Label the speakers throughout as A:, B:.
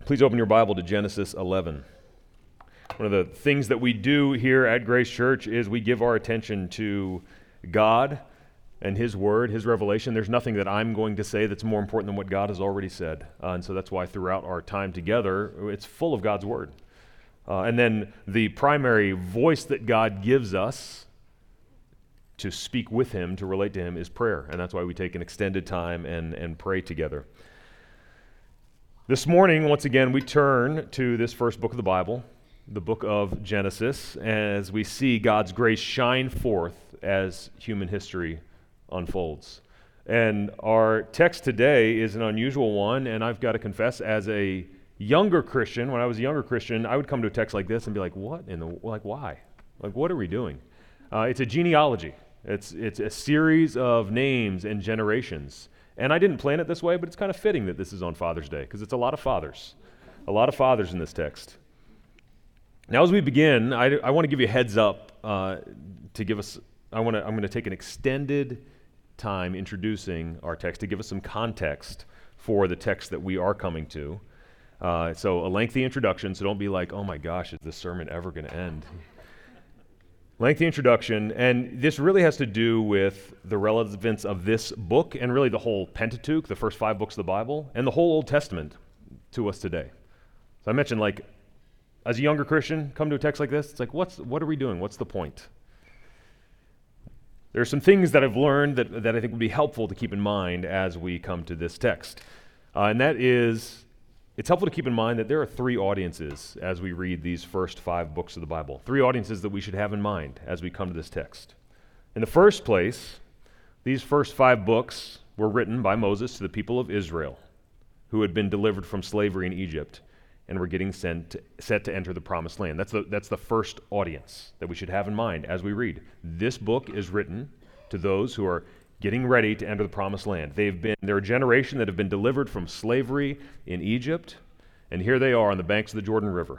A: Please open your Bible to Genesis 11. One of the things that we do here at Grace Church is we give our attention to God and His Word, His revelation. There's nothing that I'm going to say that's more important than what God has already said. And so that's why throughout our time together, it's full of God's Word. And then the primary voice that God gives us to speak with Him, to relate to Him, is prayer. And that's why we take an extended time and pray together. This morning, once again, we turn to this first book of the Bible, the book of Genesis, as we see God's grace shine forth as human history unfolds. And our text today is an unusual one, and I've got to confess, as a younger Christian, when I was a younger Christian, I would come to a text like this and be like, why? Like, what are we doing? It's a genealogy. It's a series of names and generations. And I didn't plan it this way, but it's kind of fitting that this is on Father's Day, because it's a lot of fathers in this text. Now, as we begin, I want to give you a heads up I'm going to take an extended time introducing our text to give us some context for the text that we are coming to. So a lengthy introduction, so don't be like, oh my gosh, is this sermon ever going to end? Lengthy introduction, and this really has to do with the relevance of this book and really the whole Pentateuch, the first 5 books of the Bible, and the whole Old Testament to us today. So I mentioned, like, as a younger Christian, come to a text like this, it's like, what are we doing? What's the point? There are some things that I've learned that I think would be helpful to keep in mind as we come to this text. And that is, it's helpful to keep in mind that there are 3 audiences as we read these first 5 books of the Bible. 3 audiences that we should have in mind as we come to this text. In the first place, these first 5 books were written by Moses to the people of Israel, who had been delivered from slavery in Egypt and were getting set to enter the Promised Land. That's the first audience that we should have in mind as we read. This book is written to those who are getting ready to enter the Promised Land. They're a generation that have been delivered from slavery in Egypt, and here they are on the banks of the Jordan River.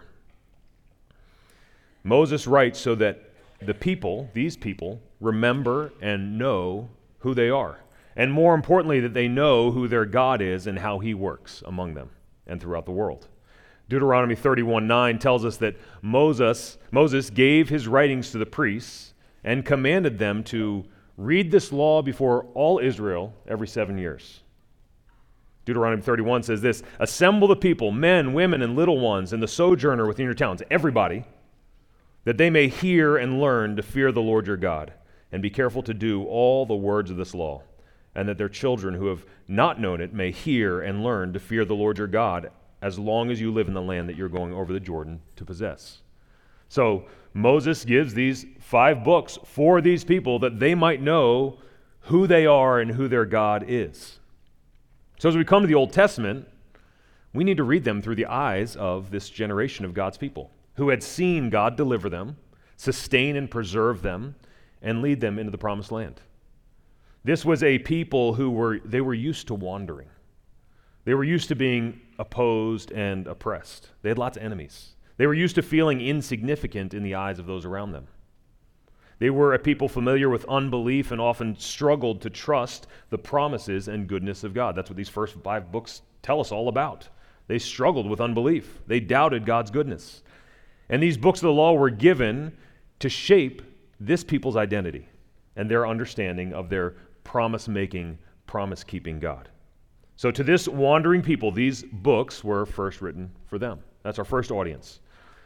A: Moses writes so that these people, remember and know who they are, and more importantly, that they know who their God is and how He works among them and throughout the world. Deuteronomy 31:9 tells us that Moses gave his writings to the priests and commanded them to read this law before all Israel every 7 years. Deuteronomy 31 says this: assemble the people, men, women, and little ones, and the sojourner within your towns, everybody, that they may hear and learn to fear the Lord your God, and be careful to do all the words of this law, and that their children who have not known it may hear and learn to fear the Lord your God as long as you live in the land that you're going over the Jordan to possess. So Moses gives these 5 books for these people that they might know who they are and who their God is. So as we come to the Old Testament, we need to read them through the eyes of this generation of God's people who had seen God deliver them, sustain and preserve them, and lead them into the Promised Land. This was a people who were used to wandering. They were used to being opposed and oppressed. They had lots of enemies. They were used to feeling insignificant in the eyes of those around them. They were a people familiar with unbelief and often struggled to trust the promises and goodness of God. That's what these first 5 books tell us all about. They struggled with unbelief. They doubted God's goodness. And these books of the law were given to shape this people's identity and their understanding of their promise-making, promise-keeping God. So to this wandering people, these books were first written for them. That's our first audience.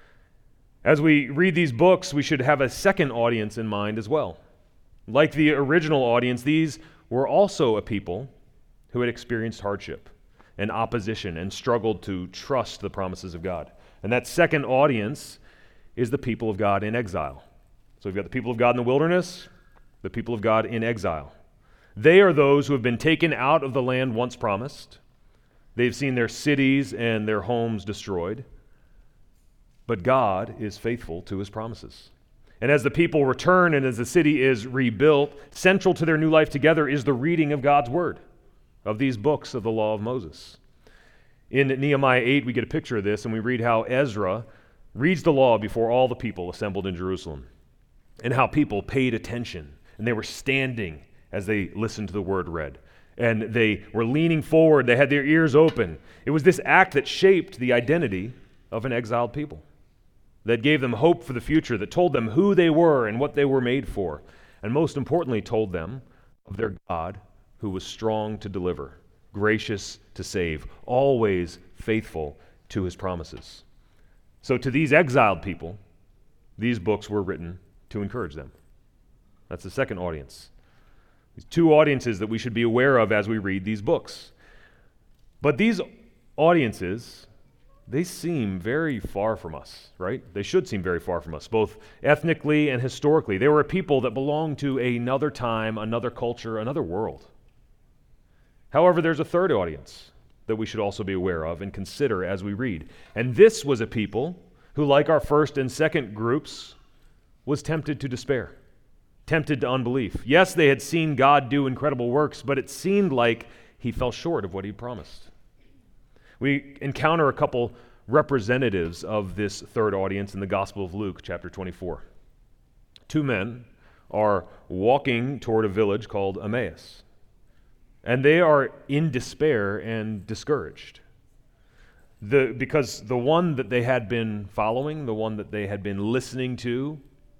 A: As we read these books, we should have a second audience in mind as well. Like the original audience, these were also a people who had experienced hardship and opposition and struggled to trust the promises of God. And that second audience is the people of God in exile. So we've got the people of God in the wilderness, the people of God in exile. They are those who have been taken out of the land once promised. They've seen their cities and their homes destroyed. But God is faithful to His promises. And as the people return and as the city is rebuilt, central to their new life together is the reading of God's Word, of these books of the law of Moses. In Nehemiah 8, we get a picture of this, and we read how Ezra reads the law before all the people assembled in Jerusalem, and how people paid attention, and they were standing as they listened to the word read. and they were leaning forward. They had their ears open. It was this act that shaped the identity of an exiled people, that gave them hope for the future, that told them who they were and what they were made for, and most importantly, told them of their God who was strong to deliver, gracious to save, always faithful to his promises. So to these exiled people, these books were written to encourage them. That's the second audience. These two audiences that we should be aware of as we read these books. But these audiences, they seem very far from us, right? They should seem very far from us, both ethnically and historically. They were a people that belonged to another time, another culture, another world. However, there's a third audience that we should also be aware of and consider as we read. And this was a people who, like our first and second groups, was tempted to despair, tempted to unbelief. Yes, they had seen God do incredible works, but it seemed like he fell short of what he promised. We encounter a couple representatives of this third audience in the Gospel of Luke, chapter 24. Two men are walking toward a village called Emmaus, and they are in despair and discouraged. Because the one that they had been following, the one that they had been listening to,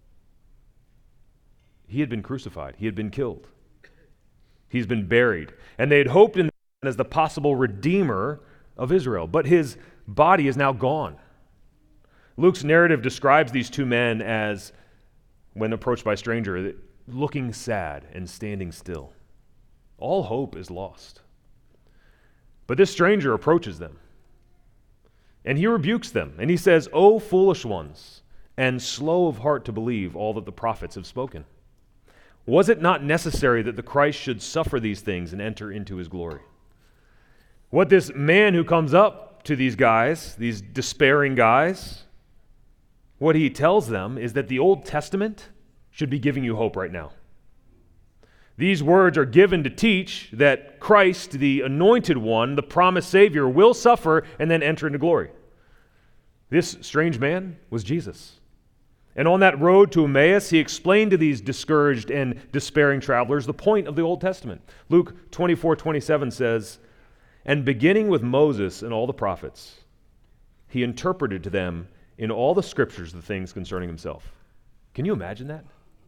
A: he had been crucified. He had been killed. He's been buried. And they had hoped in him as the possible redeemer of Israel. But his body is now gone. Luke's narrative describes these two men as, when approached by a stranger, looking sad and standing still. All hope is lost. But this stranger approaches them, and he rebukes them, and he says, "O foolish ones, and slow of heart to believe all that the prophets have spoken. Was it not necessary that the Christ should suffer these things and enter into his glory?" What this man who comes up to these guys, these despairing guys, what he tells them is that the Old Testament should be giving you hope right now. These words are given to teach that Christ, the anointed one, the promised Savior, will suffer and then enter into glory. This strange man was Jesus. And on that road to Emmaus, he explained to these discouraged and despairing travelers the point of the Old Testament. Luke 24:27 says, "And beginning with Moses and all the prophets, he interpreted to them in all the scriptures the things concerning himself." Can you imagine that?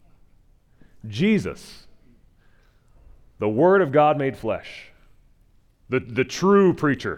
A: Jesus, the Word of God made flesh, the true preacher,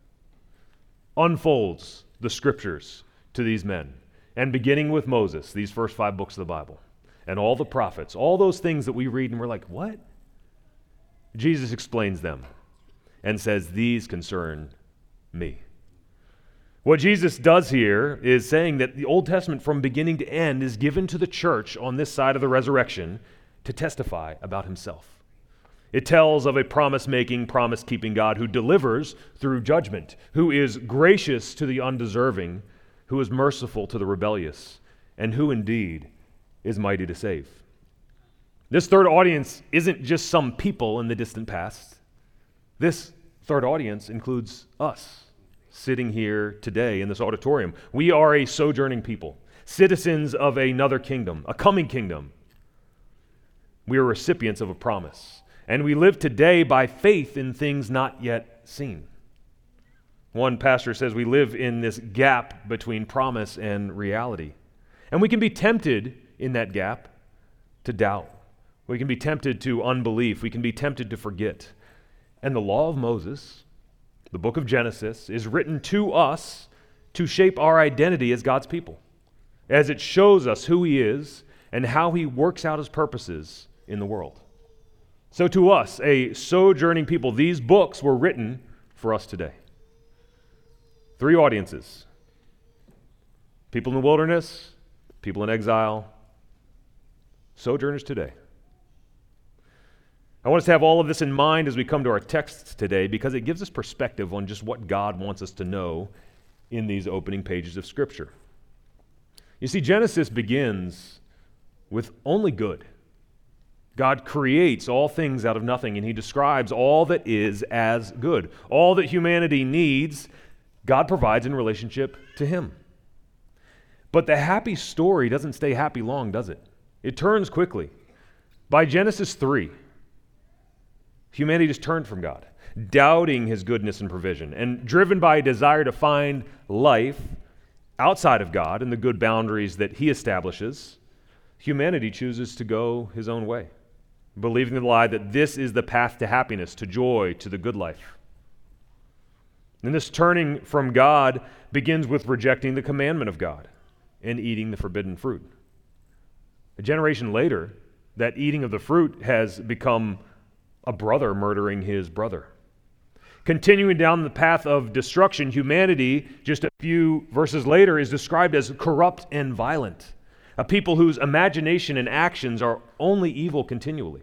A: unfolds the scriptures to these men. And beginning with Moses, these first 5 books of the Bible, and all the prophets, all those things that we read and we're like, what? Jesus explains them and says, these concern me. What Jesus does here is saying that the Old Testament from beginning to end is given to the church on this side of the resurrection to testify about himself. It tells of a promise-making, promise-keeping God who delivers through judgment, who is gracious to the undeserving, who is merciful to the rebellious, and who indeed is mighty to save. This third audience isn't just some people in the distant past. This third audience includes us, sitting here today in this auditorium. We are a sojourning people, citizens of another kingdom, a coming kingdom. We are recipients of a promise, and we live today by faith in things not yet seen. One pastor says we live in this gap between promise and reality. And we can be tempted in that gap to doubt. We can be tempted to unbelief. We can be tempted to forget. And the law of Moses, the book of Genesis, is written to us to shape our identity as God's people, as it shows us who he is and how he works out his purposes in the world. So to us, a sojourning people, these books were written for us today. 3 audiences: people in the wilderness, people in exile, sojourners today. I want us to have all of this in mind as we come to our texts today, because it gives us perspective on just what God wants us to know in these opening pages of Scripture. You see, Genesis begins with only good. God creates all things out of nothing, and he describes all that is as good. All that humanity needs, God provides in relationship to him. But the happy story doesn't stay happy long, does it? It turns quickly. By Genesis 3, Humanity just turned from God, doubting his goodness and provision, and driven by a desire to find life outside of God and the good boundaries that he establishes. Humanity chooses to go his own way, believing the lie that this is the path to happiness, to joy, to the good life. And this turning from God begins with rejecting the commandment of God and eating the forbidden fruit. A generation later, that eating of the fruit has become a brother murdering his brother. Continuing down the path of destruction, humanity, just a few verses later, is described as corrupt and violent, a people whose imagination and actions are only evil continually.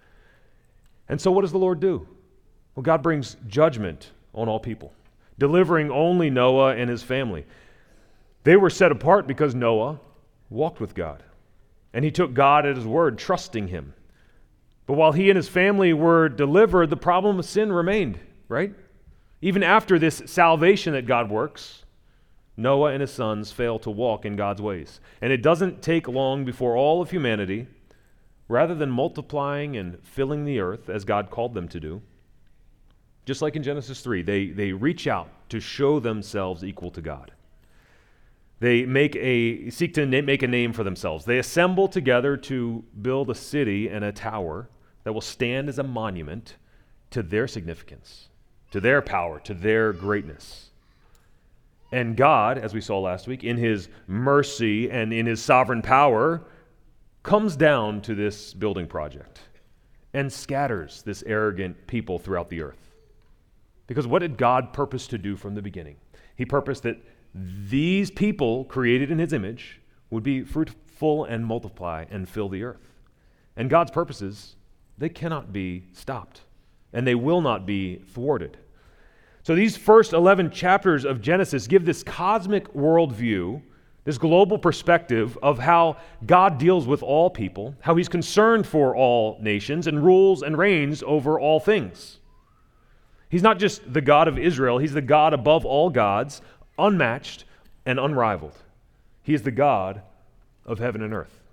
A: And so what does the Lord do? Well, God brings judgment on all people, delivering only Noah and his family. They were set apart because Noah walked with God, and he took God at his word, trusting him. But while he and his family were delivered, the problem of sin remained, right? Even after this salvation that God works, Noah and his sons fail to walk in God's ways. And it doesn't take long before all of humanity, rather than multiplying and filling the earth as God called them to do, just like in Genesis 3, they reach out to show themselves equal to God. They seek to make a name for themselves. They assemble together to build a city and a tower that will stand as a monument to their significance, to their power, to their greatness. And God, as we saw last week, in his mercy and in his sovereign power, comes down to this building project and scatters this arrogant people throughout the earth. Because what did God purpose to do from the beginning? He purposed that these people created in his image would be fruitful and multiply and fill the earth. And God's purposes, they cannot be stopped, and they will not be thwarted. So these first 11 chapters of Genesis give this cosmic worldview, this global perspective of how God deals with all people, how he's concerned for all nations and rules and reigns over all things. He's not just the God of Israel, he's the God above all gods, unmatched and unrivaled. He is the God of heaven and earth.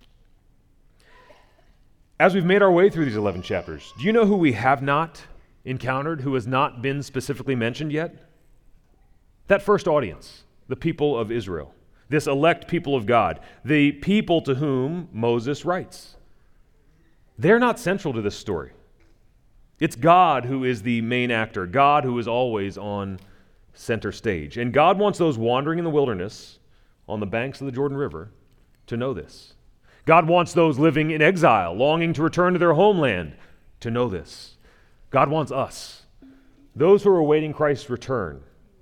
A: As we've made our way through these 11 chapters, do you know who we have not encountered, who has not been specifically mentioned yet? That first audience, the people of Israel, this elect people of God, the people to whom Moses writes. They're not central to this story. It's God who is the main actor, God who is always on center stage. And God wants those wandering in the wilderness on the banks of the Jordan River to know this. God wants those living in exile, longing to return to their homeland, to know this. God wants us, those who are awaiting Christ's return,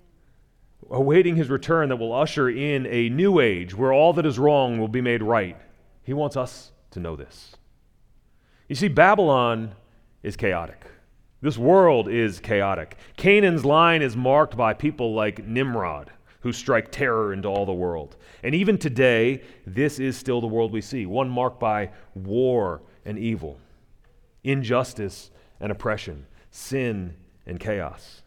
A: awaiting his return that will usher in a new age where all that is wrong will be made right. He wants us to know this. You see, Babylon is chaotic. This world is chaotic. Canaan's line is marked by people like Nimrod, who strike terror into all the world. And even today, this is still the world we see, one marked by war and evil, injustice and oppression, sin and chaos.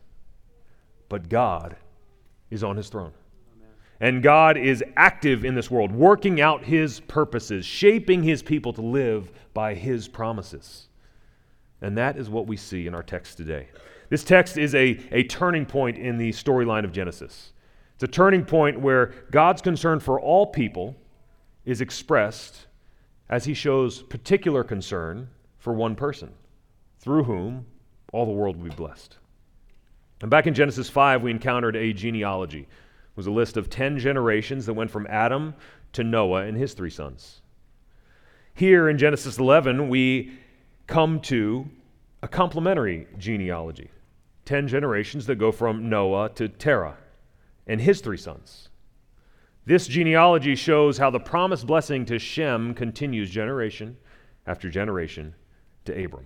A: But God is on his throne. Amen. And God is active in this world, working out his purposes, shaping his people to live by his promises. And that is what we see in our text today. This text is a turning point in the storyline of Genesis. It's a turning point where God's concern for all people is expressed as he shows particular concern for one person, through whom all the world will be blessed. And back in Genesis 5, we encountered a genealogy. It was a list of 10 generations that went from Adam to Noah and his 3 sons. Here in Genesis 11, we come to a complementary genealogy. 10 generations that go from Noah to Terah and his 3 sons. This genealogy shows how the promised blessing to Shem continues generation after generation to Abram.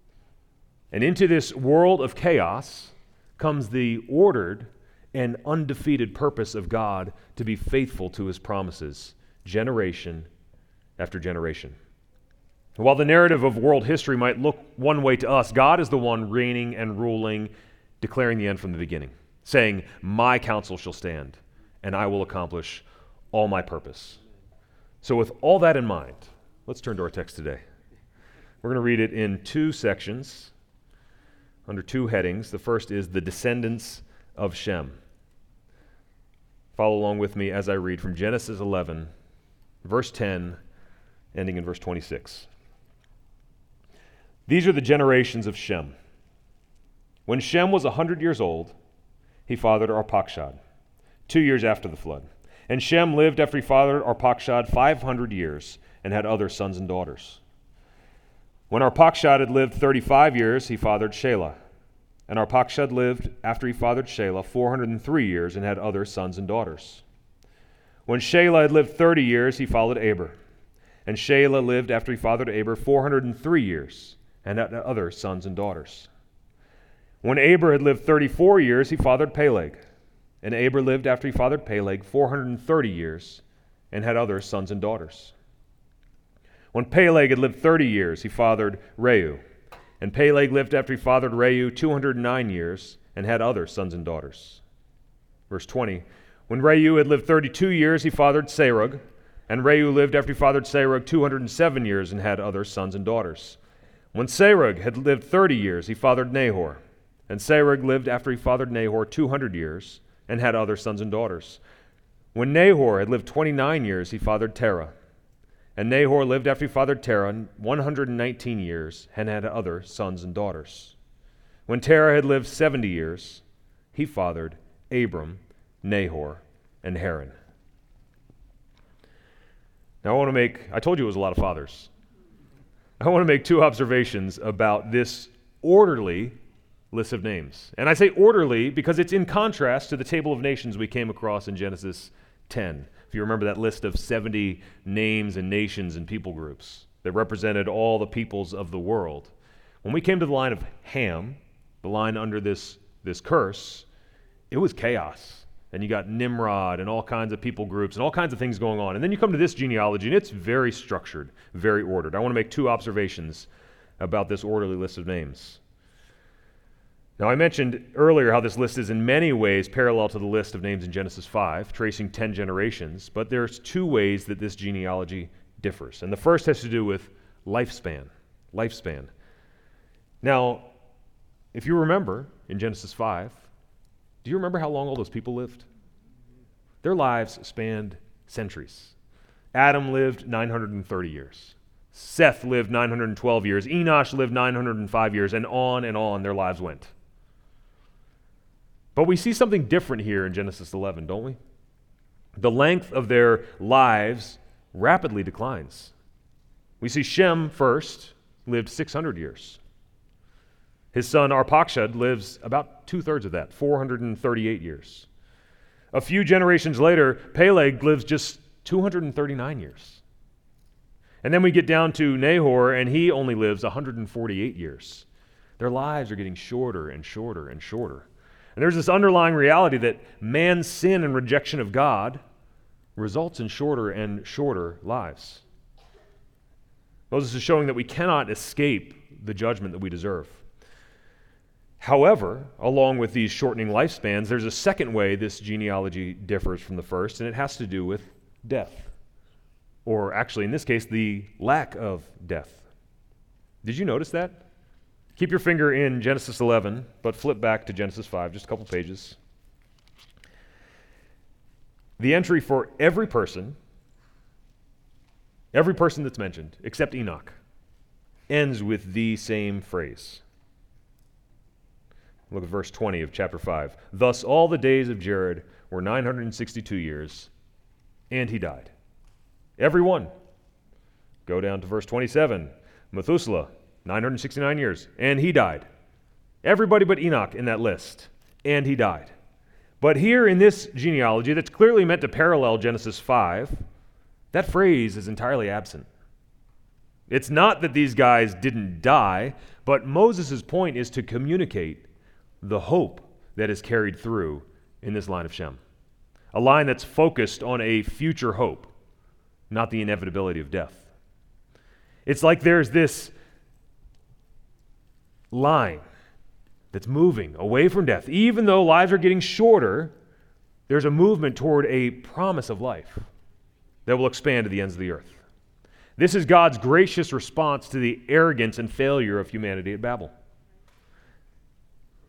A: And into this world of chaos comes the ordered and undefeated purpose of God to be faithful to his promises, generation after generation. While the narrative of world history might look one way to us, God is the one reigning and ruling, declaring the end from the beginning, saying, "My counsel shall stand, and I will accomplish all my purpose." So with all that in mind, let's turn to our text today. We're going to read it in 2 sections. under two headings. The first is the descendants of Shem. Follow along with me as I read from Genesis 11, verse 10, ending in verse 26. These are the generations of Shem. When Shem was 100 years old, he fathered Arpachshad, 2 years after the flood. And Shem lived after he fathered Arpachshad 500 years and had other sons and daughters. When Arpachshad had lived 35 years, he fathered Shelah. And Arpachshad lived after he fathered Shelah 403 years and had other sons and daughters. When Shelah had lived 30 years, he fathered Eber. And Shelah lived after he fathered Eber 403 years and had other sons and daughters. When Eber had lived 34 years, he fathered Peleg. And Eber lived after he fathered Peleg 430 years and had other sons and daughters. When Peleg had lived 30 years, he fathered Reu. And Peleg lived after he fathered Reu 209 years and had other sons and daughters. Verse 20, when Reu had lived 32 years, he fathered Serug. And Reu lived after he fathered Serug 207 years and had other sons and daughters. When Serug had lived 30 years, he fathered Nahor. And Serug lived after he fathered Nahor 200 years and had other sons and daughters. When Nahor had lived 29 years, he fathered Terah. And Nahor lived after he fathered Terah 119 years and had other sons and daughters. When Terah had lived 70 years, he fathered Abram, Nahor, and Haran. Now I told you it was a lot of fathers. I want to make two observations about this orderly list of names. And I say orderly because it's in contrast to the table of nations we came across in Genesis 10. If you remember that list of 70 names and nations and people groups that represented all the peoples of the world. When we came to the line of Ham, the line under this curse, it was chaos. And you got Nimrod and all kinds of people groups and all kinds of things going on. And then you come to this genealogy, and it's very structured, very ordered. I want to make two observations about this orderly list of names. Now, I mentioned earlier how this list is in many ways parallel to the list of names in Genesis 5, tracing 10 generations, but there's two ways that this genealogy differs. And the first has to do with lifespan. Now, if you remember in Genesis 5, do you remember how long all those people lived? Their lives spanned centuries. Adam lived 930 years. Seth lived 912 years. Enosh lived 905 years, and on their lives went. But we see something different here in Genesis 11, don't we? The length of their lives rapidly declines. We see Shem first lived 600 years. His son Arpachshad lives about 2/3 of that, 438 years. A few generations later, Peleg lives just 239 years. And then we get down to Nahor, and he only lives 148 years. Their lives are getting shorter and shorter and shorter. And there's this underlying reality that man's sin and rejection of God results in shorter and shorter lives. Moses is showing that we cannot escape the judgment that we deserve. However, along with these shortening lifespans, there's a second way this genealogy differs from the first, and it has to do with death. Or actually, in this case, the lack of death. Did you notice that? Keep your finger in Genesis 11, but flip back to Genesis 5, just a couple pages. The entry for every person that's mentioned, except Enoch, ends with the same phrase. Look at verse 20 of chapter 5. Thus all the days of Jared were 962 years, and he died. Every one. Go down to verse 27. Methuselah, 969 years, and he died. Everybody but Enoch in that list, and he died. But here in this genealogy that's clearly meant to parallel Genesis 5, that phrase is entirely absent. It's not that these guys didn't die, but Moses' point is to communicate the hope that is carried through in this line of Shem. A line that's focused on a future hope, not the inevitability of death. It's like there's this line that's moving away from death. Even though lives are getting shorter, there's a movement toward a promise of life that will expand to the ends of the earth. This is God's gracious response to the arrogance and failure of humanity at Babel.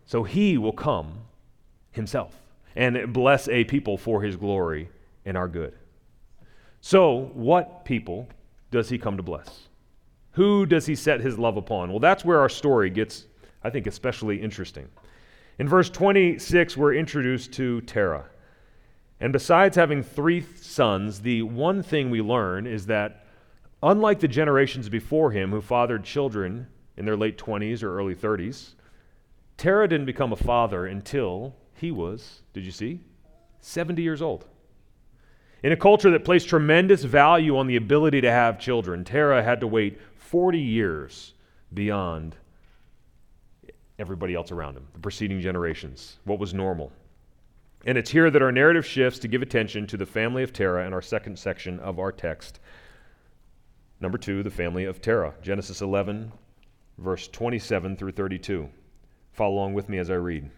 A: So he will come himself and bless a people for his glory and our good. So what people does he come to bless? Who does he set his love upon? Well, that's where our story gets, I think, especially interesting. In verse 26, we're introduced to Terah. And besides having 3 sons, the one thing we learn is that unlike the generations before him who fathered children in their late 20s or early 30s, Terah didn't become a father until he was, did you see, 70 years old. In a culture that placed tremendous value on the ability to have children, Terah had to wait 40 years beyond everybody else around him, the preceding generations, what was normal. And it's here that our narrative shifts to give attention to the family of Terah in our second section of our text. Number 2, the family of Terah. Genesis 11, verse 27 through 32. Follow along with me as I read.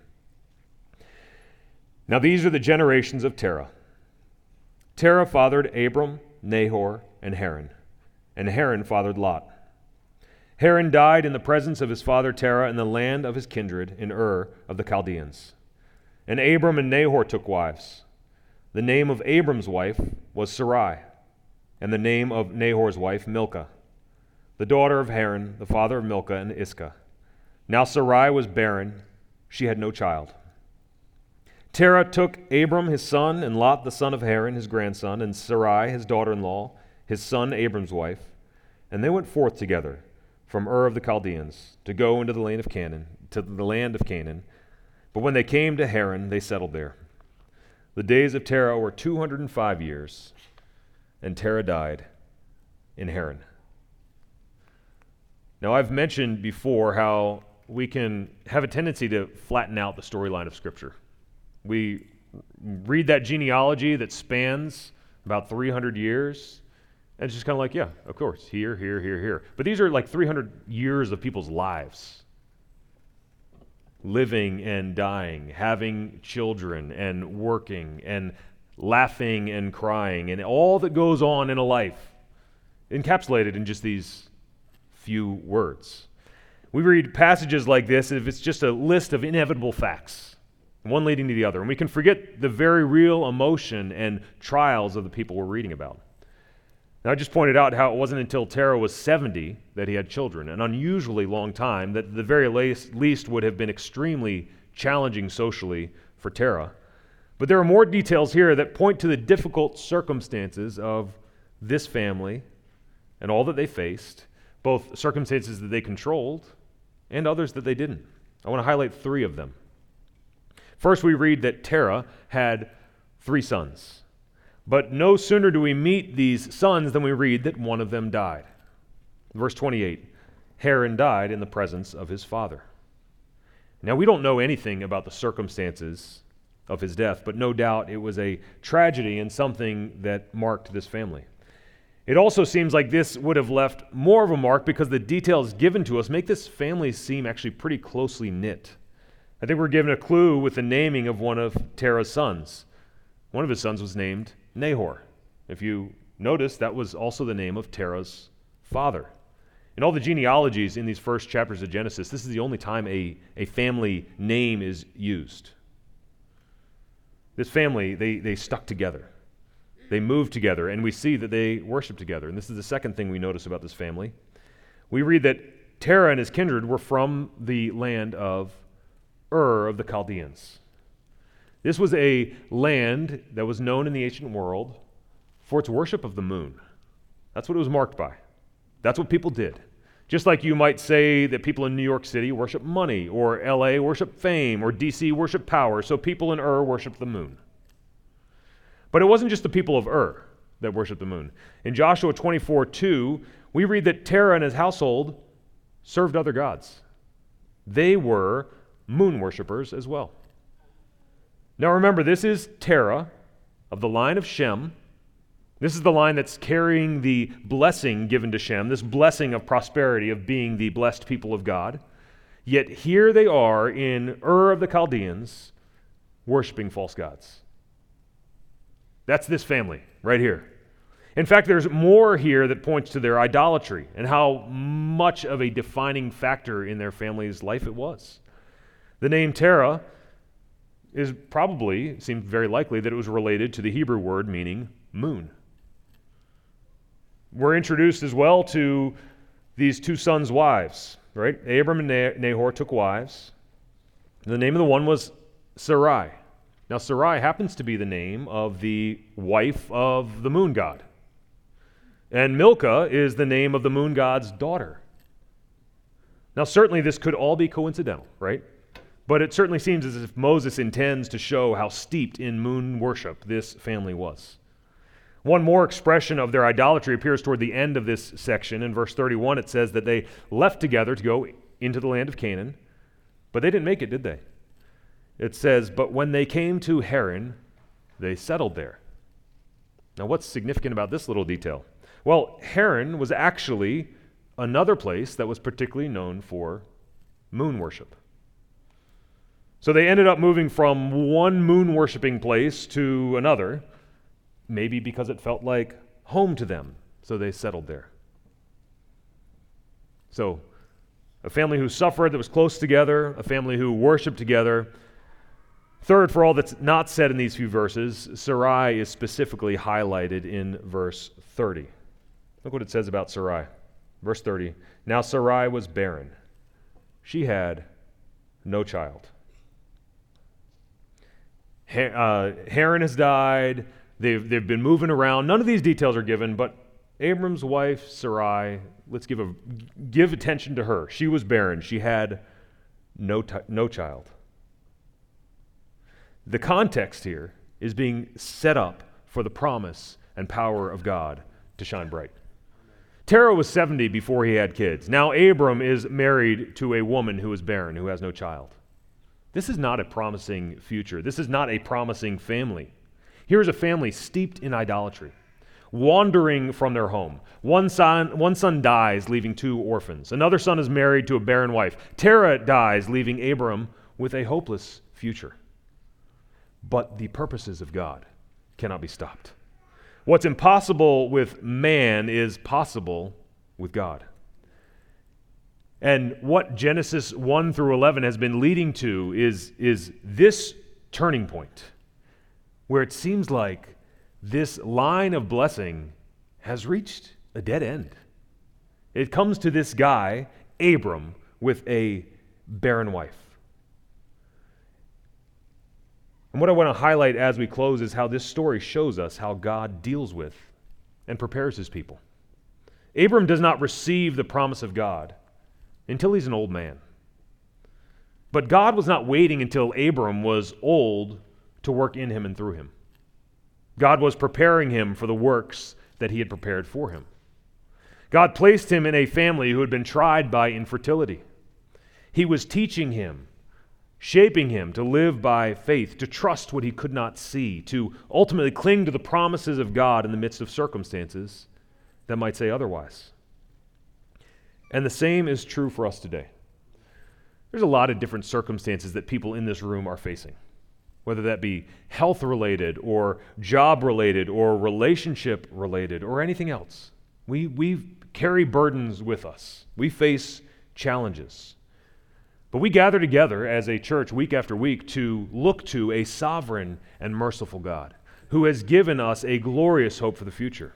A: Now these are the generations of Terah. Terah fathered Abram, Nahor, and Haran. And Haran fathered Lot. Haran died in the presence of his father Terah in the land of his kindred in Ur of the Chaldeans. And Abram and Nahor took wives. The name of Abram's wife was Sarai, and the name of Nahor's wife Milcah, the daughter of Haran, the father of Milcah and Iscah. Now Sarai was barren, she had no child. Terah took Abram his son, and Lot the son of Haran his grandson, and Sarai his daughter-in-law, his son Abram's wife, and they went forth together from Ur of the Chaldeans to go into the land of Canaan. But when they came to Haran, they settled there. The days of Terah were 205 years, and Terah died in Haran. Now, I've mentioned before how we can have a tendency to flatten out the storyline of Scripture. We read that genealogy that spans about 300 years, and it's just kind of like, yeah, of course, here. But these are like 300 years of people's lives. Living and dying, having children and working and laughing and crying, and all that goes on in a life encapsulated in just these few words. We read passages like this if it's just a list of inevitable facts, one leading to the other, and we can forget the very real emotion and trials of the people we're reading about. Now, I just pointed out how it wasn't until Terah was 70 that he had children, an unusually long time that at the very least would have been extremely challenging socially for Terah. But there are more details here that point to the difficult circumstances of this family and all that they faced, both circumstances that they controlled and others that they didn't. I want to highlight 3 of them. First, we read that Terah had 3 sons. But no sooner do we meet these sons than we read that one of them died. Verse 28, Haran died in the presence of his father. Now, we don't know anything about the circumstances of his death, but no doubt it was a tragedy and something that marked this family. It also seems like this would have left more of a mark because the details given to us make this family seem actually pretty closely knit. I think we're given a clue with the naming of one of Terah's sons. One of his sons was named Nahor. If you notice, that was also the name of Terah's father. In all the genealogies in these first chapters of Genesis, this is the only time a family name is used. This family, they stuck together. They moved together, and we see that they worshiped together. And this is the second thing we notice about this family. We read that Terah and his kindred were from the land of Ur of the Chaldeans. This was a land that was known in the ancient world for its worship of the moon. That's what it was marked by. That's what people did. Just like you might say that people in New York City worship money, or LA worship fame, or DC worship power, so people in Ur worship the moon. But it wasn't just the people of Ur that worshiped the moon. In Joshua 24:2, we read that Terah and his household served other gods. They were moon worshipers as well. Now remember, this is Terah of the line of Shem. This is the line that's carrying the blessing given to Shem, this blessing of prosperity, of being the blessed people of God. Yet here they are in Ur of the Chaldeans, worshiping false gods. That's this family right here. In fact, there's more here that points to their idolatry and how much of a defining factor in their family's life it was. The name Terah seems very likely that it was related to the Hebrew word meaning moon. We're introduced as well to these two sons' wives, right? Abram and Nahor took wives. The name of the one was Sarai. Now, Sarai happens to be the name of the wife of the moon god. And Milcah is the name of the moon god's daughter. Now, certainly this could all be coincidental, right? But it certainly seems as if Moses intends to show how steeped in moon worship this family was. One more expression of their idolatry appears toward the end of this section. In verse 31, it says that they left together to go into the land of Canaan, but they didn't make it, did they? It says, but when they came to Haran, they settled there. Now, what's significant about this little detail? Well, Haran was actually another place that was particularly known for moon worship. So they ended up moving from one moon worshiping place to another, maybe because it felt like home to them, so they settled there. So, a family who suffered, that was close together, a family who worshiped together. Third, for all that's not said in these few verses, Sarai is specifically highlighted in verse 30. Look what it says about Sarai. Verse 30, now Sarai was barren. She had no child. Haran has died. They've been moving around. None of these details are given, but Abram's wife, Sarai, let's give attention to her. She was barren. She had no child. The context here is being set up for the promise and power of God to shine bright. Terah was 70 before he had kids. Now Abram is married to a woman who is barren, who has no child. This is not a promising future. This is not a promising family. Here's a family steeped in idolatry, wandering from their home. One son dies, leaving two orphans. Another son is married to a barren wife. Terah dies, leaving Abram with a hopeless future. But the purposes of God cannot be stopped. What's impossible with man is possible with God. And what Genesis 1 through 11 has been leading to is this turning point, where it seems like this line of blessing has reached a dead end. It comes to this guy, Abram, with a barren wife. And what I want to highlight as we close is how this story shows us how God deals with and prepares his people. Abram does not receive the promise of God until he's an old man. But God was not waiting until Abram was old to work in him and through him. God was preparing him for the works that he had prepared for him. God placed him in a family who had been tried by infertility. He was teaching him, shaping him to live by faith, to trust what he could not see, to ultimately cling to the promises of God in the midst of circumstances that might say otherwise. And the same is true for us today. There's a lot of different circumstances that people in this room are facing, whether that be health-related or job-related or relationship-related or anything else. We carry burdens with us. We face challenges. But we gather together as a church week after week to look to a sovereign and merciful God who has given us a glorious hope for the future.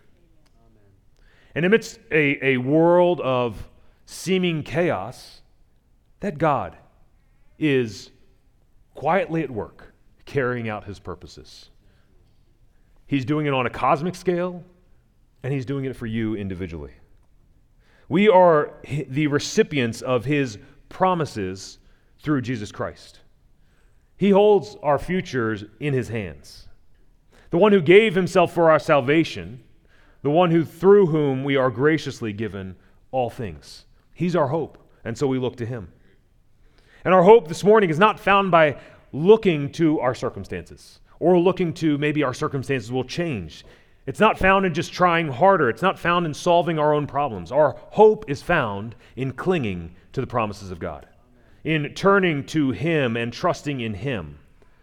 A: And amidst a world of seeming chaos, that God is quietly at work, carrying out his purposes. He's doing it on a cosmic scale, and he's doing it for you individually. We are the recipients of his promises through Jesus Christ. He holds our futures in his hands. The one who gave himself for our salvation, the one who through whom we are graciously given all things. He's our hope, and so we look to him. And our hope this morning is not found by looking to our circumstances or looking to maybe our circumstances will change. It's not found in just trying harder. It's not found in solving our own problems. Our hope is found in clinging to the promises of God, in turning to him and trusting in him.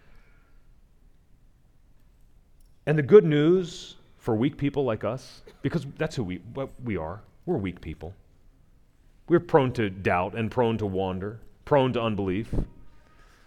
A: And the good news for weak people like us, because that's who we are. We're weak people. We're prone to doubt and prone to wander, prone to unbelief.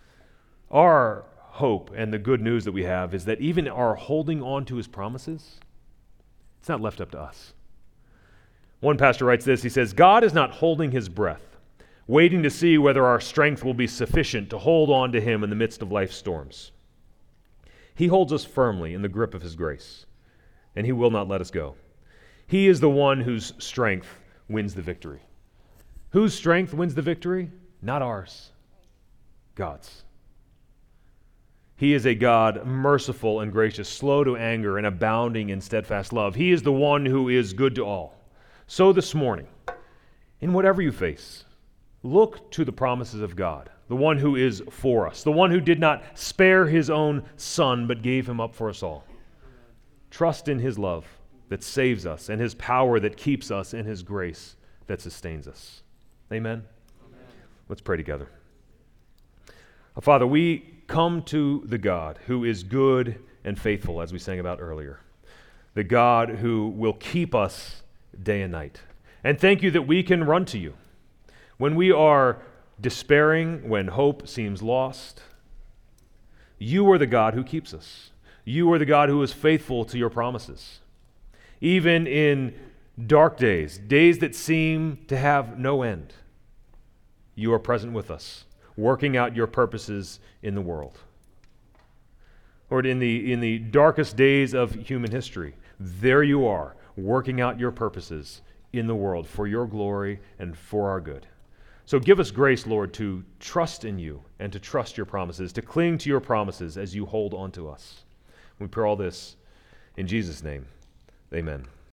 A: Our hope and the good news that we have is that even our holding on to his promises, it's not left up to us. One pastor writes this, he says, God is not holding his breath, waiting to see whether our strength will be sufficient to hold on to him in the midst of life's storms. He holds us firmly in the grip of his grace, and he will not let us go. He is the one whose strength wins the victory. Whose strength wins the victory? Not ours, God's. He is a God merciful and gracious, slow to anger and abounding in steadfast love. He is the one who is good to all. So this morning, in whatever you face, look to the promises of God, the one who is for us, the one who did not spare his own Son but gave him up for us all. Trust in his love that saves us and his power that keeps us and his grace that sustains us. Amen? Amen. Let's pray together. Father, we come to the God who is good and faithful, as we sang about earlier, the God who will keep us day and night. And thank you that we can run to you when we are despairing, when hope seems lost. You are the God who keeps us. You are the God who is faithful to your promises. Even in dark days, days that seem to have no end, you are present with us, working out your purposes in the world. Lord, in the darkest days of human history, there you are, working out your purposes in the world for your glory and for our good. So give us grace, Lord, to trust in you and to trust your promises, to cling to your promises as you hold on to us. We pray all this in Jesus' name. Amen.